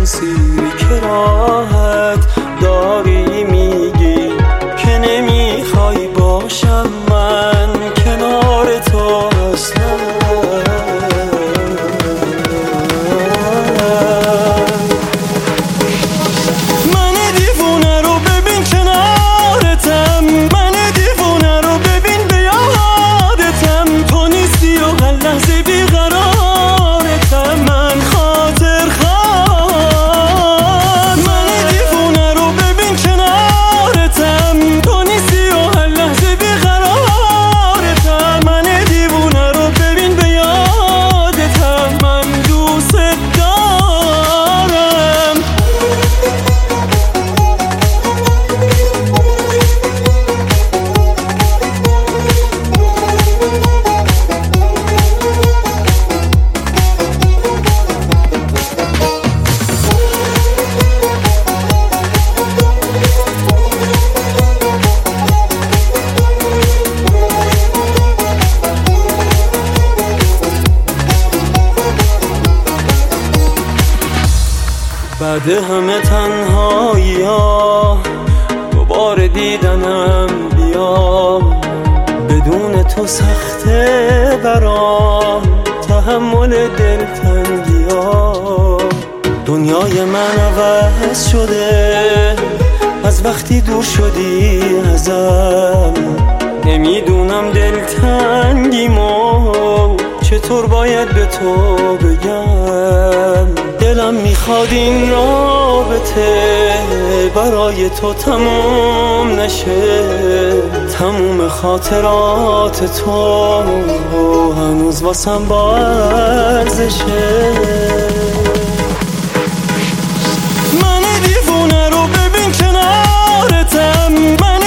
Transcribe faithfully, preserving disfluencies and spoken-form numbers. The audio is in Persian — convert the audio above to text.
تقصیری که راحت داری میگی که نمیخوای باشم من کنار تو اصلا. من دیوونه رو ببین کنارتم، من دیوونه رو ببین به یادتم، تو نیستی و هر لحظه بیقرارتم، من خاطر خواه. من دیوونه رو ببین کنارتم، تو نیستی و هر لحظه بیقرارتم، من دیوونه رو ببین به یادتم، من دوست دارم. بعد همه تنهایی ها دوباره دیدنم بیا، بدون تو سخته برام تحمل دلتنگی ها. دنیای من عوض شده از وقتی دور شدی ازم، نمیدونم دلتنگیمو چطور باید به تو بگم. دلم میخواد این رابطه برای تو تموم نشه، تموم خاطرات تو هنوز واسم با ارزشه. من دیوونه رو ببین کنارتم، من